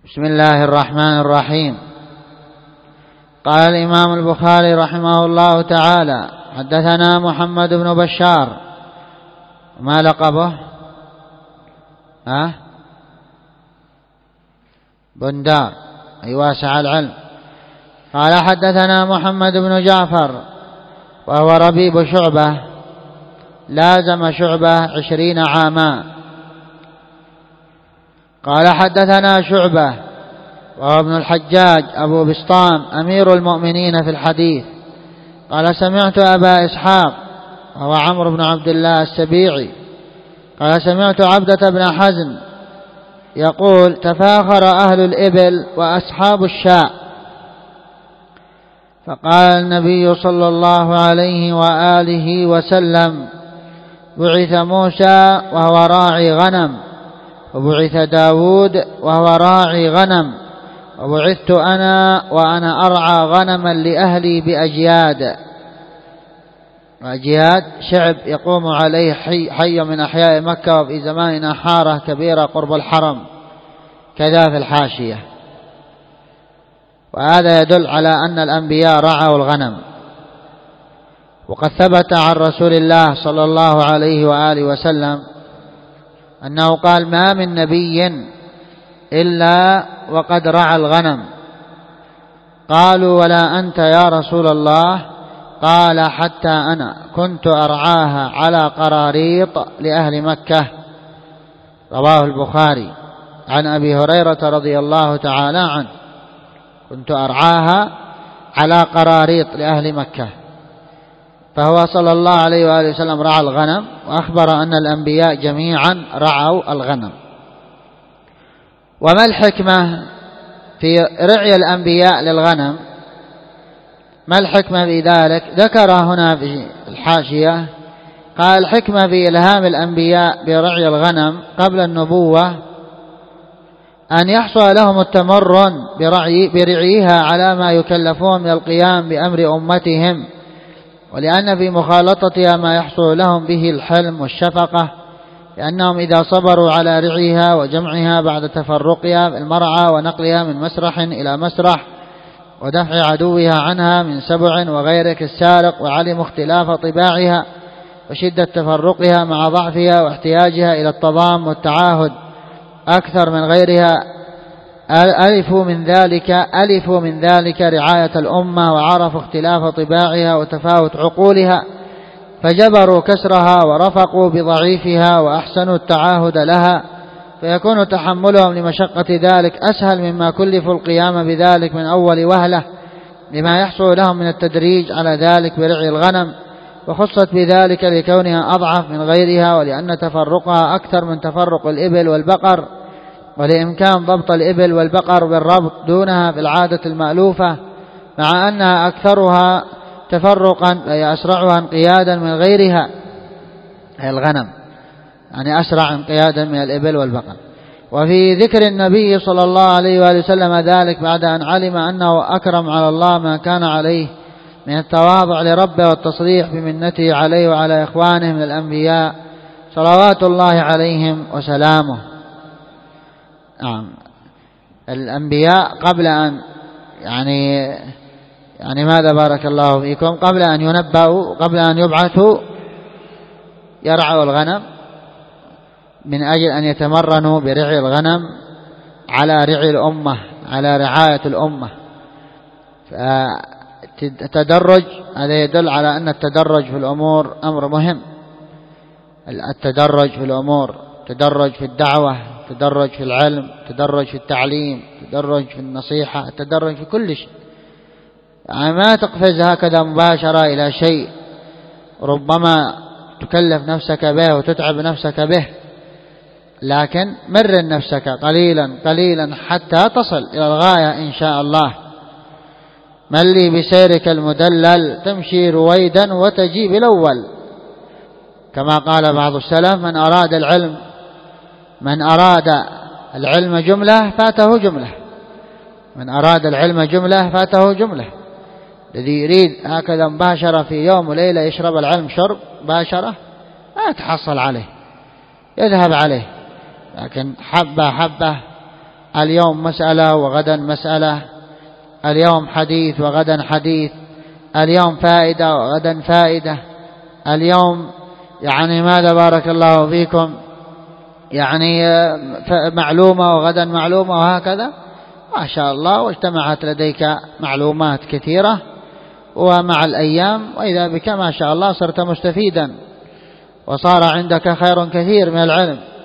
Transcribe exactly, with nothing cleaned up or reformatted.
بسم الله الرحمن الرحيم. قال الإمام البخاري رحمه الله تعالى: حدثنا محمد بن بشار. ما لقبه؟ ها؟ بندار، أي واسع العلم. قال: حدثنا محمد بن جعفر وهو ربيب شعبة، لازم شعبة عشرين عاما. قال: حدثنا شعبة وهو ابن الحجاج أبو بسطام أمير المؤمنين في الحديث. قال: سمعت أبا إسحاق وهو عمرو بن عبد الله السبيعي قال: سمعت عبدة بن حزم يقول: تفاخر أهل الإبل وأصحاب الشاء، فقال النبي صلى الله عليه وآله وسلم: بعث موسى وهو راعي غنم، وبعث داود وهو راعي غنم، وبعثت أنا وأنا أرعى غنما لأهلي بأجياد. أجياد شعب يقوم عليه حي, حي من أحياء مكة، وفي زماننا حارة كبيرة قرب الحرم، كذا في الحاشية. وهذا يدل على أن الأنبياء رعوا الغنم. وقد ثبت عن رسول الله صلى الله عليه وآله وسلم أنه قال: ما من نبي إلا وقد رعى الغنم. قالوا: ولا أنت يا رسول الله؟ قال: حتى أنا كنت أرعاها على قراريط لأهل مكة. رواه البخاري عن أبي هريرة رضي الله تعالى عنه: كنت أرعاها على قراريط لأهل مكة. فهو صلى الله عليه وآله وسلم رعى الغنم، وأخبر أن الأنبياء جميعا رعوا الغنم. وما الحكمة في رعي الأنبياء للغنم؟ ما الحكمة في ذلك؟ ذكر هنا في الحاشية، قال: الحكمة في إلهام الأنبياء برعي الغنم قبل النبوة أن يحصل لهم التمرن برعي برعيها على ما يكلفون من القيام بأمر أمتهم، ولأن في مخالطتها ما يحصل لهم به الحلم والشفقة، لأنهم إذا صبروا على رعيها وجمعها بعد تفرقها في المرعى ونقلها من مسرح إلى مسرح ودفع عدوها عنها من سبع وغيرك السارق، وعلموا اختلاف طباعها وشدة تفرقها مع ضعفها واحتياجها إلى التضام والتعاهد أكثر من غيرها، ألفوا من ذلك ألفوا من ذلك رعاية الأمة، وعرفوا اختلاف طباعها وتفاوت عقولها، فجبروا كسرها ورفقوا بضعيفها وأحسنوا التعاهد لها، فيكون تحملهم لمشقة ذلك أسهل مما كلفوا القيام بذلك من أول وهلة، لما يحصل لهم من التدريج على ذلك برعي الغنم. وخصت بذلك لكونها أضعف من غيرها، ولأن تفرقها أكثر من تفرق الإبل والبقر، ولإمكان ضبط الإبل والبقر بالربط دونها في العادة المألوفة، مع أنها أكثرها تفرقا أي أسرعها انقيادا من غيرها، هي الغنم يعني أسرع انقيادا من الإبل والبقر. وفي ذكر النبي صلى الله عليه وآله وسلم ذلك بعد أن علم أنه أكرم على الله ما كان عليه من التواضع لربه والتصريح بمنته عليه وعلى إخوانه من الأنبياء صلوات الله عليهم وسلامه. نعم، الأنبياء قبل أن يعني يعني ماذا بارك الله فيكم قبل أن ينبأوا قبل أن يبعثوا يرعوا الغنم من أجل أن يتمرنوا برعي الغنم على رعي الأمة، على رعاية الأمة. فالتدرج هذا يدل على أن التدرج في الأمور أمر مهم. التدرج في الأمور، تدرج في الدعوة، تدرج في العلم، تدرج في التعليم، تدرج في النصيحة، تدرج في كل شيء. يعني ما تقفز هكذا مباشرة إلى شيء ربما تكلف نفسك به وتتعب نفسك به، لكن مرن نفسك قليلا قليلا حتى تصل إلى الغاية إن شاء الله. من لي بسيرك المدلل تمشي رويدا وتجيب الأول، كما قال بعض السلف: من أراد العلم من أراد العلم جملة فاته جملة، من أراد العلم جملة فاته جملة. الذي يريد هكذا مباشرة في يوم وليلة يشرب العلم شرب مباشرة ما يتحصل عليه، يذهب عليه، لكن حبة حبة اليوم مسألة وغدا مسألة، اليوم حديث وغدا حديث، اليوم فائدة وغدا فائدة، اليوم يعني ماذا بارك الله فيكم يعني معلومة وغدا معلومة، وهكذا ما شاء الله. واجتمعت لديك معلومات كثيرة، ومع الأيام وإذا بك ما شاء الله صرت مستفيدا، وصار عندك خير كثير من العلم.